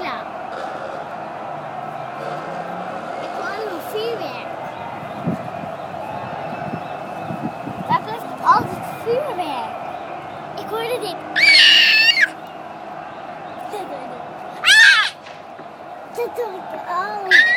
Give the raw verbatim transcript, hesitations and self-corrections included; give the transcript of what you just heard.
spelen. Ik hoor nog vuurwerk. Waar blijft altijd vuurwerk? Ik hoorde dit. Dat doe ik. Ah! Dat doe ik ook.